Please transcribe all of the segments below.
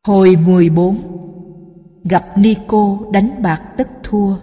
Hồi 14. Gặp Nico đánh bạc tất thua.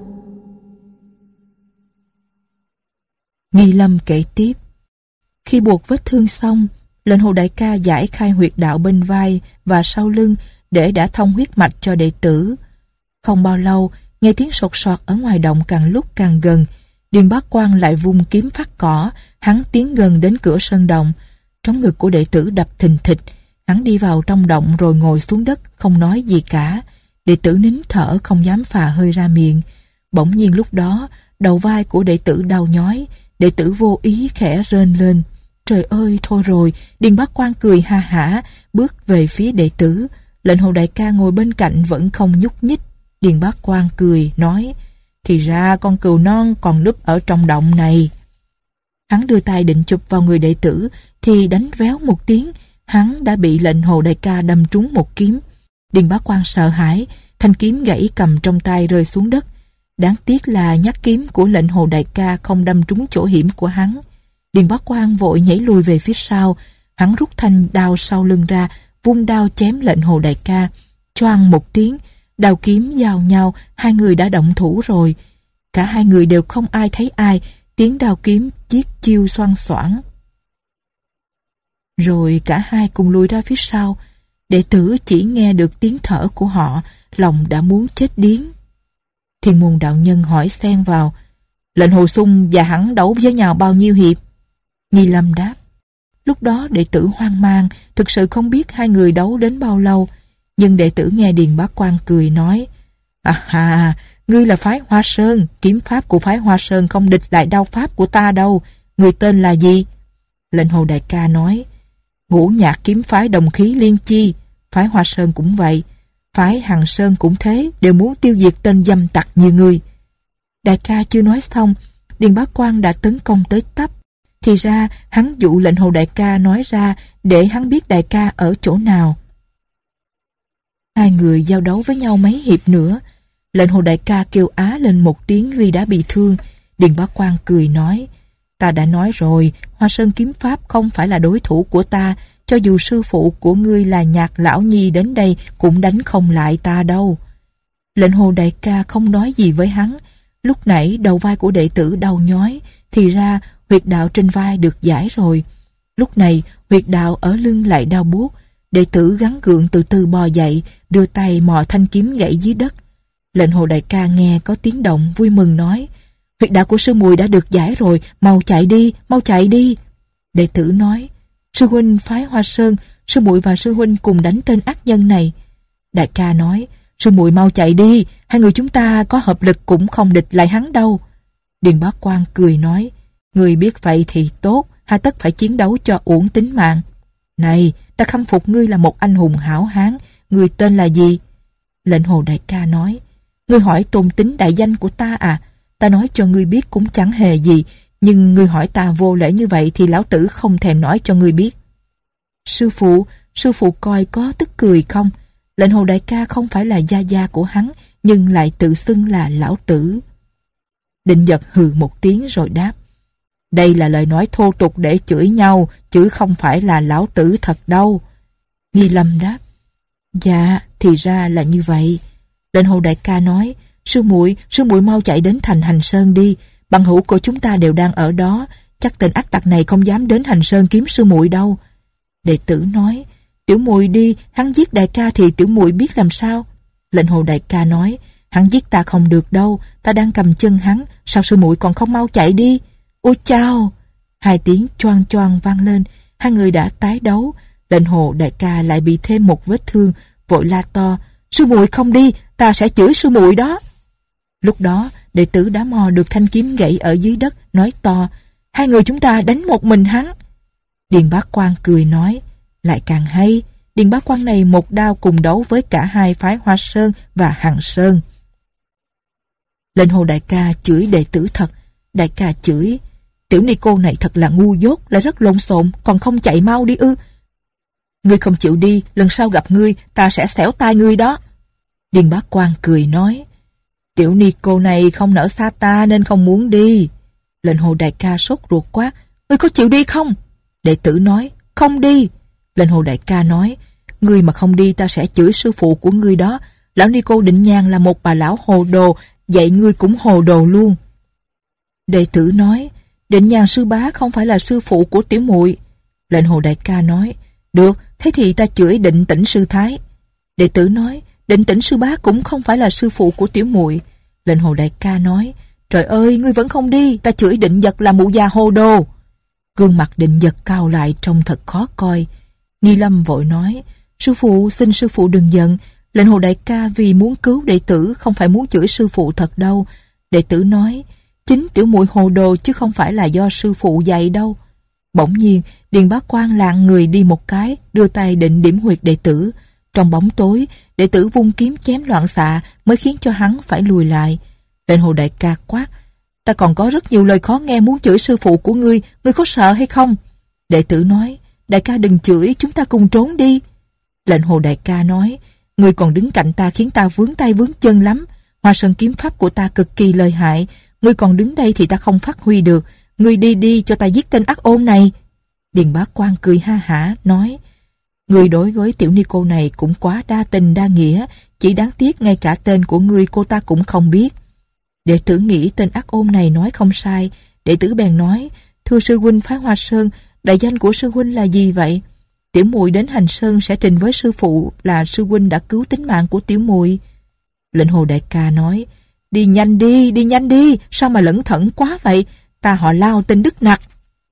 Nghi Lâm kể tiếp. Khi buộc vết thương xong, Lệnh Hồ đại ca giải khai huyệt đạo bên vai và sau lưng để đã thông huyết mạch cho đệ tử. Không bao lâu, nghe tiếng sột soạt ở ngoài động càng lúc càng gần. Điền Bá Quang lại vung kiếm phát cỏ, hắn tiến gần đến cửa sơn động. Trống ngực của đệ tử đập thình thịch. Hắn đi vào trong động rồi ngồi xuống đất, không nói gì cả. Đệ tử nín thở không dám phà hơi ra miệng. Bỗng nhiên lúc đó, đầu vai của đệ tử đau nhói. Đệ tử vô ý khẽ rên lên. Trời ơi, thôi rồi. Điền Bá Quang cười ha hả, bước về phía đệ tử. Lệnh Hồ đại ca ngồi bên cạnh vẫn không nhúc nhích. Điền Bá Quang cười, nói: thì ra con cừu non còn núp ở trong động này. Hắn đưa tay định chụp vào người đệ tử, thì đánh véo một tiếng, hắn đã bị Lệnh Hồ đại ca đâm trúng một kiếm. Điền Bá Quang sợ hãi, thanh kiếm gãy cầm trong tay rơi xuống đất. Đáng tiếc là nhát kiếm của Lệnh Hồ đại ca không đâm trúng chỗ hiểm của hắn. Điền Bá Quang vội nhảy lùi về phía sau. Hắn rút thanh đao sau lưng ra, vung đao chém Lệnh Hồ đại ca. Choang một tiếng, đao kiếm giao nhau, hai người đã động thủ rồi. Cả hai người đều không ai thấy ai, tiếng đao kiếm chiết chiêu xoang xoảng. Rồi cả hai cùng lùi ra phía sau. Đệ tử chỉ nghe được tiếng thở của họ, lòng đã muốn chết điếng. Thiên Môn đạo nhân hỏi xen vào: Lệnh Hồ Xung và hắn đấu với nhau bao nhiêu hiệp? Nghi Lâm đáp. Lúc đó đệ tử hoang mang, thực sự không biết hai người đấu đến bao lâu. Nhưng đệ tử nghe Điền Bá Quang cười nói: à, ngươi là phái Hoa Sơn, kiếm pháp của phái Hoa Sơn không địch lại đao pháp của ta đâu. Ngươi tên là gì? Lệnh Hồ đại ca nói: Ngũ Nhạc kiếm phái đồng khí liên chi. Phái Hoa Sơn cũng vậy, phái Hằng Sơn cũng thế, đều muốn tiêu diệt tên dâm tặc như ngươi. Đại ca chưa nói xong, Điền Bá Quang đã tấn công tới tấp. Thì ra hắn dụ Lệnh Hồ đại ca nói ra để hắn biết đại ca ở chỗ nào. Hai người giao đấu với nhau mấy hiệp nữa. Lệnh Hồ đại ca kêu á lên một tiếng vì đã bị thương. Điền Bá Quang cười nói: Ta đã nói rồi, Hoa Sơn kiếm pháp không phải là đối thủ của ta. Cho dù sư phụ của ngươi là Nhạc Lão Nhi đến đây cũng đánh không lại ta đâu. Lệnh Hồ đại ca không nói gì với hắn. Lúc nãy đầu vai của đệ tử đau nhói, thì ra huyệt đạo trên vai được giải rồi. Lúc này huyệt đạo ở lưng lại đau buốt. Đệ tử gắng gượng từ từ bò dậy, đưa tay mò thanh kiếm gãy dưới đất. Lệnh Hồ đại ca nghe có tiếng động vui mừng nói: Huyệt đạo của sư muội đã được giải rồi, mau chạy đi, mau chạy đi. Đệ tử nói: Sư huynh phái Hoa Sơn, sư muội và sư huynh cùng đánh tên ác nhân này. Đại ca nói: Sư muội mau chạy đi, hai người chúng ta có hợp lực cũng không địch lại hắn đâu. Điền Bá Quang cười nói: Người biết vậy thì tốt, hà tất phải chiến đấu cho uổng tính mạng. Này, ta khâm phục ngươi là một anh hùng hảo hán, ngươi tên là gì? Lệnh Hồ đại ca nói: Ngươi hỏi tôn tính đại danh của ta à? Ta nói cho ngươi biết cũng chẳng hề gì, nhưng ngươi hỏi ta vô lễ như vậy thì lão tử không thèm nói cho ngươi biết. Sư phụ coi có tức cười không? Lệnh Hồ đại ca không phải là gia gia của hắn, nhưng lại tự xưng là lão tử. Định Giật hừ một tiếng rồi đáp: Đây là lời nói thô tục để chửi nhau, chứ không phải là lão tử thật đâu. Nghi Lâm đáp: Dạ, thì ra là như vậy. Lệnh Hồ đại ca nói: Sư muội mau chạy đến thành Hành Sơn đi, bằng hữu của chúng ta đều đang ở đó, chắc tên ác tặc này không dám đến Hành Sơn kiếm sư muội đâu. Đệ tử nói: Tiểu muội đi, hắn giết đại ca thì tiểu muội biết làm sao? Lệnh Hồ đại ca nói: Hắn giết ta không được đâu, ta đang cầm chân hắn, sao sư muội còn không mau chạy đi? Ôi chao! Hai tiếng choang choang vang lên, hai người đã tái đấu. Lệnh Hồ đại ca lại bị thêm một vết thương, vội la to: Sư muội không đi, ta sẽ chửi sư muội đó. Lúc đó đệ tử đã mò được thanh kiếm gãy ở dưới đất, nói to: Hai người chúng ta đánh một mình hắn. Điền Bá Quang cười nói: Lại càng hay, Điền Bá Quang này một đao cùng đấu với cả hai phái Hoa Sơn và Hằng Sơn. Lệnh Hồ đại ca chửi đệ tử thật. Đại ca chửi: Tiểu ni cô này thật là ngu dốt, lại rất lộn xộn, còn không chạy mau đi ư? Ngươi không chịu đi, lần sau gặp ngươi ta sẽ xẻo tai ngươi đó. Điền Bá Quang cười nói: Tiểu ni cô này không nỡ xa ta nên không muốn đi. Lệnh Hồ đại ca sốt ruột quát: Ngươi có chịu đi không? Đệ tử nói: Không đi. Lệnh Hồ đại ca nói: Ngươi mà không đi ta sẽ chửi sư phụ của ngươi đó. Lão ni cô Định Nhàn là một bà lão hồ đồ, vậy ngươi cũng hồ đồ luôn. Đệ tử nói, Định Nhàn sư bá không phải là sư phụ của tiểu muội. Lệnh Hồ đại ca nói, được, thế thì ta chửi Định Tĩnh sư thái. Đệ tử nói, Định Tĩnh sư bá cũng không phải là sư phụ của tiểu muội. Lệnh Hồ đại ca nói, trời ơi, ngươi vẫn không đi, ta chửi Định Vật là mụ già hồ đồ. Gương mặt Định Vật cau lại trông thật khó coi. Nghi Lâm vội nói, sư phụ, xin sư phụ đừng giận. Lệnh Hồ đại ca vì muốn cứu đệ tử, không phải muốn chửi sư phụ thật đâu. Đệ tử nói, chính tiểu muội hồ đồ chứ không phải là do sư phụ dạy đâu. Bỗng nhiên, Điền Bá Quang lạng người đi một cái, đưa tay định điểm huyệt đệ tử. Trong bóng tối, đệ tử vung kiếm chém loạn xạ mới khiến cho hắn phải lùi lại. Lệnh Hồ đại ca quát, ta còn có rất nhiều lời khó nghe muốn chửi sư phụ của ngươi có sợ hay không? Đệ tử nói, đại ca đừng chửi, chúng ta cùng trốn đi. Lệnh Hồ đại ca nói, ngươi còn đứng cạnh ta khiến ta vướng tay vướng chân lắm. Hoa Sơn kiếm pháp của ta cực kỳ lợi hại, ngươi còn đứng đây thì ta không phát huy được. Ngươi đi đi cho ta giết tên ác ôn này. Điền Bá Quang cười ha hả nói, ngươi đối với tiểu ni cô này cũng quá đa tình đa nghĩa, chỉ đáng tiếc ngay cả tên của ngươi cô ta cũng không biết. Đệ tử nghĩ tên ác ôn này nói không sai. Đệ tử bèn nói, thưa sư huynh phái Hoa Sơn, đại danh của sư huynh là gì vậy? Tiểu muội đến Hành Sơn sẽ trình với sư phụ là sư huynh đã cứu tính mạng của tiểu muội. Lệnh Hồ đại ca nói, đi nhanh đi, sao mà lẩn thẩn quá vậy? Ta họ Lao tên Đức Nặc.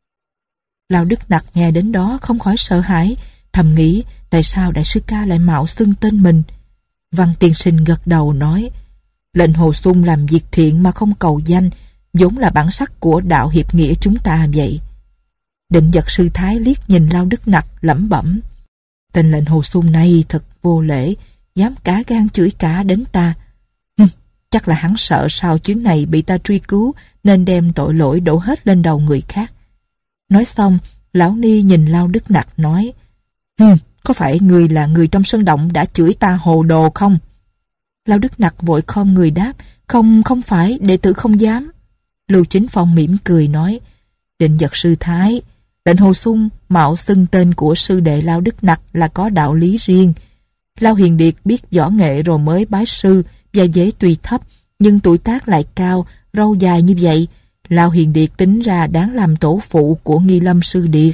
Lao Đức Nặc nghe đến đó không khỏi sợ hãi, thầm nghĩ tại sao đại sư ca lại mạo xưng tên mình. Văn tiên sinh gật đầu nói, Lệnh Hồ Sung làm việc thiện mà không cầu danh, vốn là bản sắc của đạo hiệp nghĩa chúng ta vậy. Định Vật sư thái liếc nhìn Lao Đức Nặc lẩm bẩm, tên Lệnh Hồ Sung này thật vô lễ, dám cả gan chửi cả đến ta. Chắc là hắn sợ sau chuyến này bị ta truy cứu nên đem tội lỗi đổ hết lên đầu người khác. Nói xong, lão ni nhìn Lao Đức Nặc nói, có phải người là người trong sơn động đã chửi ta hồ đồ không? Lao Đức Nặc vội khom người đáp, không phải, đệ tử không dám. Lưu Chính Phong mỉm cười nói, Định Vật sư thái, Lệnh Hồ Sung mạo xưng tên của sư đệ Lao Đức Nặc là có đạo lý riêng. Lao Hiền Điệt biết võ nghệ rồi mới bái sư, và dễ tuy thấp, nhưng tuổi tác lại cao, râu dài như vậy. Lao Hiền Điệt tính ra đáng làm tổ phụ của Nghi Lâm sư điệt.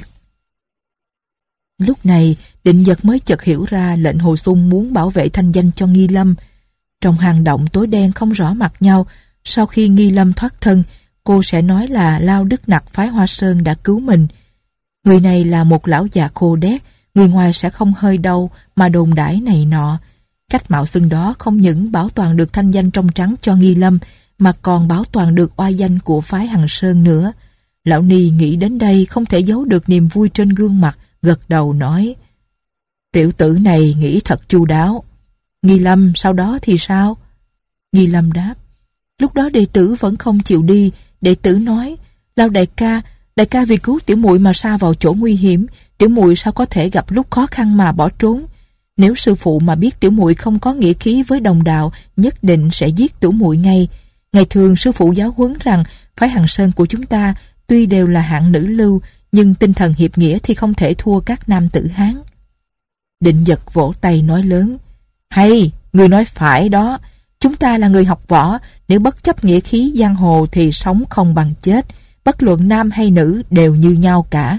Lúc này, Định Vật mới chợt hiểu ra Lệnh Hồ Sung muốn bảo vệ thanh danh cho Nghi Lâm. Trong hang động tối đen không rõ mặt nhau, sau khi Nghi Lâm thoát thân, cô sẽ nói là Lao Đức Nặc phái Hoa Sơn đã cứu mình. Người này là một lão già khô đét, người ngoài sẽ không hơi đâu mà đồn đãi này nọ. Cách mạo xưng đó không những bảo toàn được thanh danh trong trắng cho Nghi Lâm, mà còn bảo toàn được oai danh của phái Hằng Sơn nữa. Lão Ni nghĩ đến đây không thể giấu được niềm vui trên gương mặt, gật đầu nói, tiểu tử này nghĩ thật chu đáo. Nghi Lâm sau đó thì sao? Nghi Lâm đáp, lúc đó đệ tử vẫn không chịu đi. Đệ tử nói, Lao đại ca vì cứu tiểu muội mà sa vào chỗ nguy hiểm, tiểu muội sao có thể gặp lúc khó khăn mà bỏ trốn? Nếu sư phụ mà biết tiểu muội không có nghĩa khí với đồng đạo, nhất định sẽ giết tiểu muội ngay. Ngày thường sư phụ giáo huấn rằng phái Hằng Sơn của chúng ta tuy đều là hạng nữ lưu, nhưng tinh thần hiệp nghĩa thì không thể thua các nam tử Hán. Định Vật vỗ tay nói lớn, hay, người nói phải đó. Chúng ta là người học võ, nếu bất chấp nghĩa khí giang hồ thì sống không bằng chết, bất luận nam hay nữ đều như nhau cả.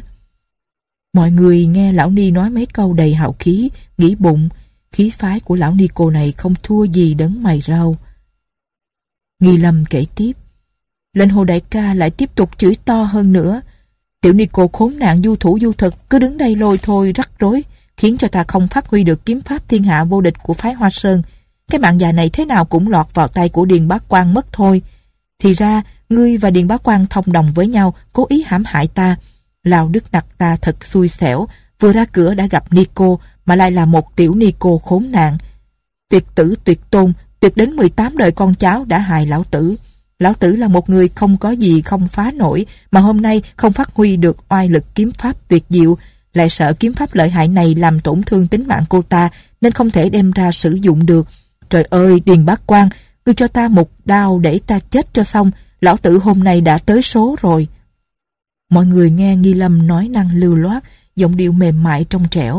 Mọi người nghe lão ni nói mấy câu đầy hào khí, nghĩ bụng, khí phái của lão ni cô này không thua gì đấng mày rau. Nghi Lâm kể tiếp, Lệnh Hồ đại ca lại tiếp tục chửi to hơn nữa, tiểu ni cô khốn nạn du thủ du thực, cứ đứng đây lôi thôi rắc rối, khiến cho ta không phát huy được kiếm pháp thiên hạ vô địch của phái Hoa Sơn. Cái mạng già này thế nào cũng lọt vào tay của Điền Bá Quang mất thôi. Thì ra, ngươi và Điền Bá Quang thông đồng với nhau, cố ý hãm hại ta. Lao Đức Nặc ta thật xui xẻo, vừa ra cửa đã gặp Nico, mà lại là một tiểu Nico khốn nạn. Tuyệt tử tuyệt tôn, tuyệt đến 18 đời con cháu đã hại lão tử. Lão tử là một người không có gì không phá nổi, mà hôm nay không phát huy được oai lực kiếm pháp tuyệt diệu, lại sợ kiếm pháp lợi hại này làm tổn thương tính mạng cô ta, nên không thể đem ra sử dụng được. Trời ơi, Điền Bá Quang, ngươi cho ta một đao để ta chết cho xong, lão tử hôm nay đã tới số rồi. Mọi người nghe Nghi Lâm nói năng lưu loát, giọng điệu mềm mại trong trẻo.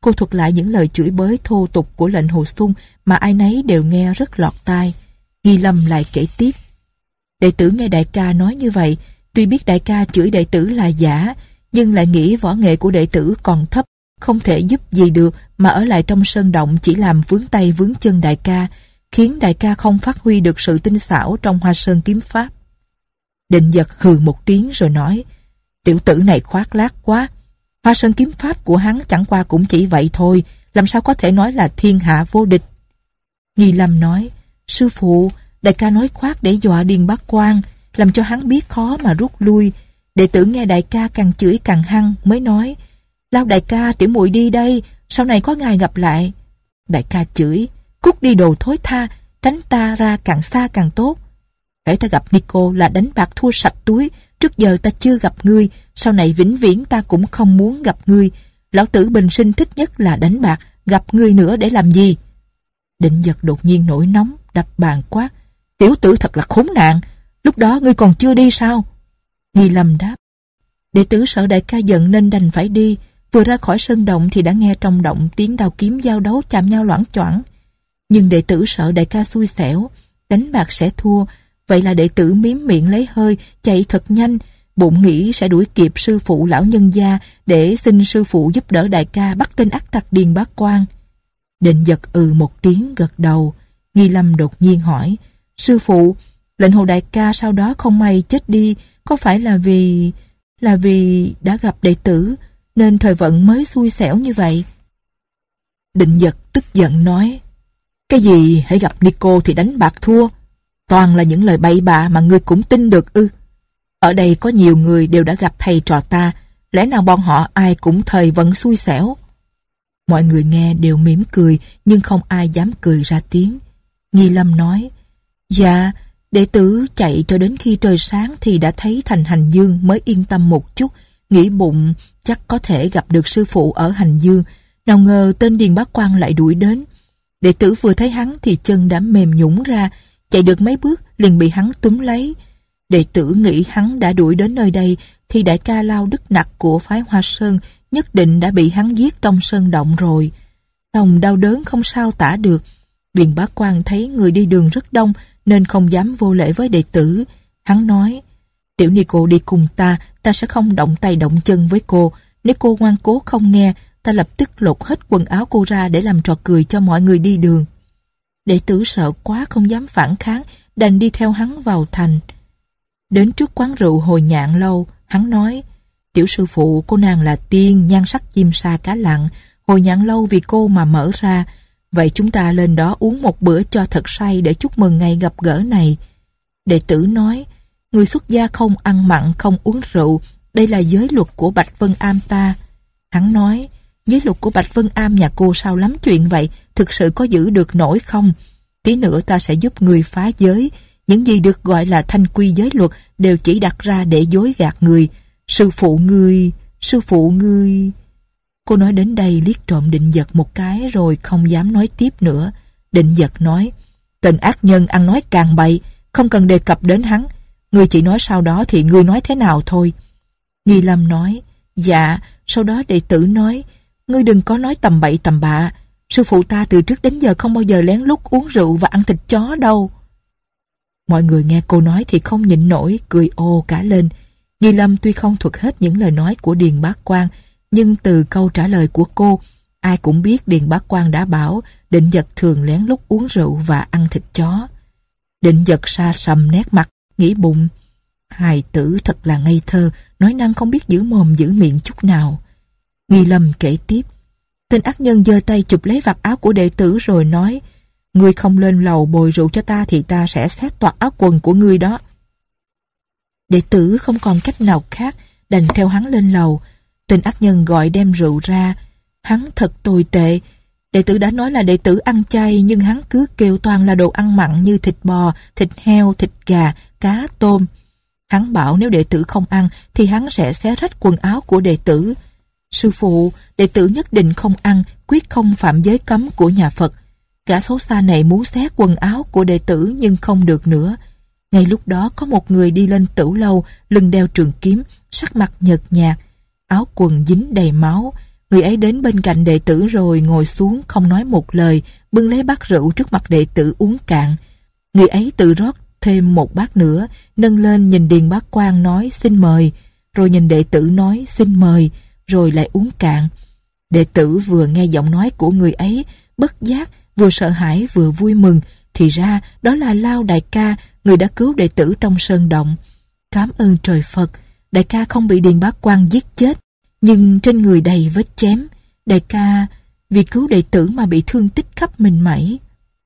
Cô thuật lại những lời chửi bới thô tục của lệnh Hồ Xung mà ai nấy đều nghe rất lọt tai. Nghi Lâm lại kể tiếp. Đệ tử nghe đại ca nói như vậy, tuy biết đại ca chửi đệ tử là giả, nhưng lại nghĩ võ nghệ của đệ tử còn thấp, không thể giúp gì được mà ở lại trong sơn động chỉ làm vướng tay vướng chân đại ca, khiến đại ca không phát huy được sự tinh xảo trong Hoa Sơn kiếm pháp. Định Dật hừ một tiếng rồi nói, tiểu tử này khoác lác quá. Hoa Sơn kiếm pháp của hắn chẳng qua cũng chỉ vậy thôi, làm sao có thể nói là thiên hạ vô địch. Nghi Lâm nói, sư phụ, đại ca nói khoác để dọa Điền Bác Quan, làm cho hắn biết khó mà rút lui. Đệ tử nghe đại ca càng chửi càng hăng mới nói, lao đại ca, tiểu muội đi đây, sau này có ngày gặp lại. Đại ca chửi, cút đi đồ thối tha, tránh ta ra càng xa càng tốt. Hễ ta gặp Nico là đánh bạc thua sạch túi, trước giờ ta chưa gặp ngươi, sau này vĩnh viễn ta cũng không muốn gặp ngươi. Lão tử bình sinh thích nhất là đánh bạc, gặp ngươi nữa để làm gì? Định Dật đột nhiên nổi nóng, đập bàn quát, tiểu tử thật là khốn nạn, lúc đó ngươi còn chưa đi sao? Nghi Lâm đáp, đệ tử sợ đại ca giận nên đành phải đi. Vừa ra khỏi sơn động thì đã nghe trong động tiếng đao kiếm giao đấu chạm nhau loảng choảng. Nhưng đệ tử sợ đại ca xui xẻo, đánh bạc sẽ thua, vậy là đệ tử miếm miệng lấy hơi, chạy thật nhanh, bụng nghĩ sẽ đuổi kịp sư phụ lão nhân gia để xin sư phụ giúp đỡ đại ca bắt tên ác tặc Điền Bác Quan. Định Dật một tiếng gật đầu. Nghi Lâm đột nhiên hỏi, sư phụ, lệnh Hồ đại ca sau đó không may chết đi, có phải là vì đã gặp đệ tử nên thời vận mới xui xẻo như vậy? Định Dật tức giận nói, cái gì hãy gặp Nico thì đánh bạc thua, toàn là những lời bậy bạ mà ngươi cũng tin được ư? Ở đây có nhiều người đều đã gặp thầy trò ta, lẽ nào bọn họ ai cũng thời vận xui xẻo? Mọi người nghe đều mỉm cười, nhưng không ai dám cười ra tiếng. Nghi Lâm nói, dạ, đệ tử chạy cho đến khi trời sáng thì đã thấy thành Hành Dương mới yên tâm một chút, nghĩ bụng chắc có thể gặp được sư phụ ở Hành Dương, nào ngờ tên Điền Bác Quan lại đuổi đến. Đệ tử vừa thấy hắn thì chân đã mềm nhũn ra, chạy được mấy bước liền bị hắn túm lấy. Đệ tử nghĩ hắn đã đuổi đến nơi đây thì đại ca Lao Đức Nặc của phái Hoa Sơn nhất định đã bị hắn giết trong sơn động rồi. Lòng đau đớn không sao tả được. Điền Bác Quan thấy người đi đường rất đông nên không dám vô lễ với đệ tử. Hắn nói, tiểu Nico đi cùng ta sẽ không động tay động chân với cô. Nếu cô ngoan cố không nghe, ta lập tức lột hết quần áo cô ra để làm trò cười cho mọi người đi đường. Đệ tử sợ quá không dám phản kháng, đành đi theo hắn vào thành. Đến trước quán rượu Hồi Nhạn Lâu, hắn nói, tiểu sư phụ, cô nàng là tiên, nhan sắc chim sa cá lặng, Hồi Nhạn Lâu vì cô mà mở ra, vậy chúng ta lên đó uống một bữa cho thật say để chúc mừng ngày gặp gỡ này. Đệ tử nói, người xuất gia không ăn mặn, không uống rượu, đây là giới luật của Bạch Vân Am ta. Hắn nói, giới luật của Bạch Vân Am nhà cô sao lắm chuyện vậy, thực sự có giữ được nổi không? Tí nữa ta sẽ giúp người phá giới, những gì được gọi là thanh quy giới luật đều chỉ đặt ra để dối gạt người. Sư phụ ngươi... Cô nói đến đây liếc trộm Định Dật một cái rồi không dám nói tiếp nữa. Định Dật nói, tên ác nhân ăn nói càng bậy, không cần đề cập đến hắn. Ngươi chỉ nói sau đó thì ngươi nói thế nào thôi. Nghi Lâm nói, dạ, sau đó đệ tử nói, ngươi đừng có nói tầm bậy tầm bạ. Sư phụ ta từ trước đến giờ không bao giờ lén lút uống rượu và ăn thịt chó đâu. Mọi người nghe cô nói thì không nhịn nổi, cười ồ cả lên. Nghi Lâm tuy không thuật hết những lời nói của Điền Bác Quan, nhưng từ câu trả lời của cô, ai cũng biết Điền Bác Quan đã bảo Định Dật thường lén lút uống rượu và ăn thịt chó. Định Dật sa sầm nét mặt, nghĩ bụng, hài tử thật là ngây thơ, nói năng không biết giữ mồm giữ miệng chút nào. Nghi Lâm kể tiếp, tên ác nhân giơ tay chụp lấy vạt áo của đệ tử rồi nói, ngươi không lên lầu bồi rượu cho ta thì ta sẽ xé toạc áo quần của ngươi đó. Đệ tử không còn cách nào khác, đành theo hắn lên lầu. Tên ác nhân gọi đem rượu ra. Hắn thật tồi tệ. Đệ tử đã nói là đệ tử ăn chay, nhưng hắn cứ kêu toàn là đồ ăn mặn như thịt bò, thịt heo, thịt gà, cá, tôm. Hắn bảo nếu đệ tử không ăn thì hắn sẽ xé rách quần áo của đệ tử. Sư phụ, đệ tử nhất định không ăn, quyết không phạm giới cấm của nhà Phật. Gã xấu xa này muốn xé quần áo của đệ tử nhưng không được nữa. Ngay lúc đó có một người đi lên tửu lâu, lưng đeo trường kiếm, sắc mặt nhợt nhạt, áo quần dính đầy máu. Người ấy đến bên cạnh đệ tử rồi ngồi xuống không nói một lời, bưng lấy bát rượu trước mặt đệ tử uống cạn. Người ấy tự rót thêm một bát nữa, nâng lên nhìn Điền Bá Quang nói xin mời, rồi nhìn đệ tử nói xin mời, rồi lại uống cạn. Đệ tử vừa nghe giọng nói của người ấy, bất giác vừa sợ hãi vừa vui mừng, thì ra đó là Lao đại ca, người đã cứu đệ tử trong sơn động. Cảm ơn trời Phật, đại ca không bị Điền Bá Quang giết chết, nhưng trên người đầy vết chém. Đại ca vì cứu đệ tử mà bị thương tích khắp mình mẩy.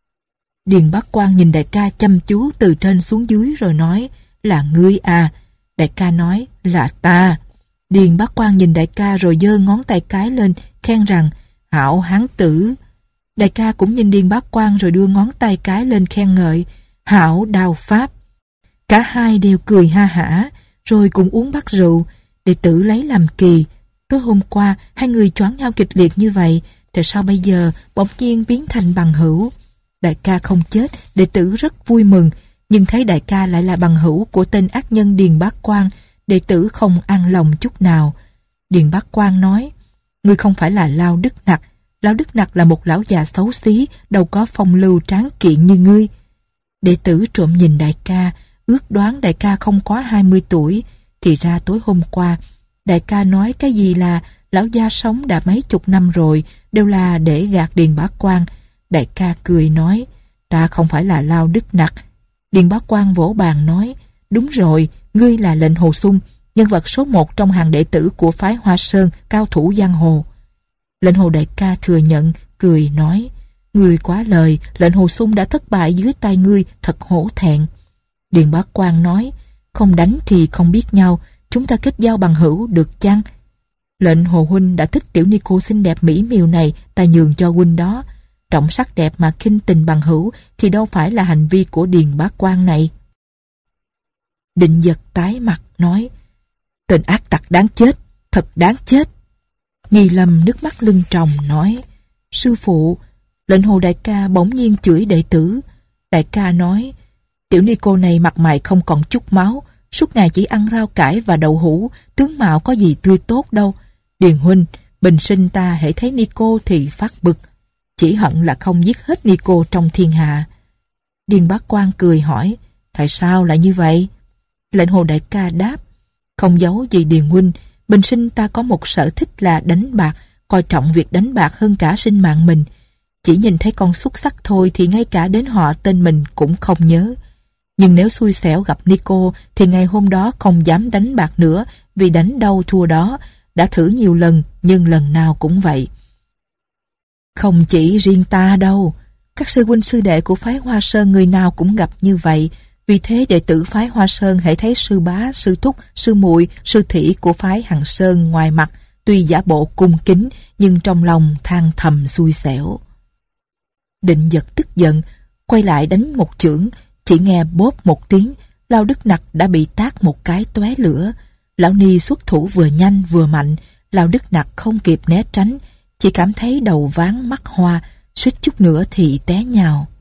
Điền Bá Quang nhìn đại ca chăm chú từ trên xuống dưới rồi nói, là ngươi à? Đại ca nói, là ta. Điền Bá Quang nhìn đại ca rồi giơ ngón tay cái lên, khen rằng, hảo hán tử. Đại ca cũng nhìn Điền Bá Quang rồi đưa ngón tay cái lên khen ngợi, hảo đao pháp. Cả hai đều cười ha hả, rồi cùng uống bát rượu. Đệ tử lấy làm kỳ, tối hôm qua hai người choáng nhau kịch liệt như vậy, tại sao bây giờ bỗng nhiên biến thành bằng hữu? Đại ca không chết, đệ tử rất vui mừng, nhưng thấy đại ca lại là bằng hữu của tên ác nhân Điền Bá Quang, đệ tử không an lòng chút nào. Điền Bá Quang nói, ngươi không phải là Lao Đức Nặc. Lão Đức Nặc là một lão già xấu xí, đâu có phong lưu tráng kiện như ngươi. Đệ tử trộm nhìn đại ca, ước đoán đại ca không quá 20 tuổi, thì ra tối hôm qua, đại ca nói cái gì là lão gia sống đã mấy chục năm rồi, đều là để gạt Điền Bá Quang. Đại ca cười nói, ta không phải là Lao Đức Nặc. Điền Bá Quang vỗ bàn nói, đúng rồi, ngươi là Lệnh Hồ Xung, nhân vật số 1 trong hàng đệ tử của phái Hoa Sơn, cao thủ giang hồ. Lệnh Hồ đại ca thừa nhận, cười nói, ngươi quá lời, Lệnh Hồ Xung đã thất bại dưới tay ngươi, thật hổ thẹn. Điền Bá Quang nói, không đánh thì không biết nhau, chúng ta kết giao bằng hữu được chăng? Lệnh Hồ huynh đã thích tiểu ni cô xinh đẹp mỹ miều này, ta nhường cho huynh đó. Trọng sắc đẹp mà khinh tình bằng hữu thì đâu phải là hành vi của Điền Bá Quang này. Định Giật tái mặt nói, tên ác tặc đáng chết, thật đáng chết. Nghi Lâm nước mắt lưng tròng nói, sư phụ. Lệnh Hồ đại ca bỗng nhiên chửi đệ tử. Đại ca nói, tiểu ni cô này mặt mày không còn chút máu, suốt ngày chỉ ăn rau cải và đậu hũ, tướng mạo có gì tươi tốt đâu. Điền huynh, bình sinh ta hễ thấy ni cô thì phát bực, chỉ hận là không giết hết ni cô trong thiên hạ. Điền Bá Quang cười hỏi, tại sao lại như vậy? Lệnh Hồ đại ca đáp, không giấu gì Điền huynh, bình sinh ta có một sở thích là đánh bạc, coi trọng việc đánh bạc hơn cả sinh mạng mình. Chỉ nhìn thấy con xúc xắc thôi thì ngay cả đến họ tên mình cũng không nhớ. Nhưng nếu xui xẻo gặp Nico thì ngày hôm đó không dám đánh bạc nữa, vì đánh đâu thua đó. Đã thử nhiều lần nhưng lần nào cũng vậy. Không chỉ riêng ta đâu, các sư huynh sư đệ của phái Hoa Sơn người nào cũng gặp như vậy. Vì thế đệ tử phái Hoa Sơn hãy thấy sư bá, sư thúc, sư muội, sư thỉ của phái Hằng Sơn ngoài mặt tuy giả bộ cung kính nhưng trong lòng than thầm xui xẻo. Định Giật tức giận, quay lại đánh một chưởng, chỉ nghe bóp một tiếng, Lao Đức Nặc đã bị tát một cái tóe lửa. Lão Ni xuất thủ vừa nhanh vừa mạnh, Lao Đức Nặc không kịp né tránh, chỉ cảm thấy đầu váng mắt hoa, suýt chút nữa thì té nhào.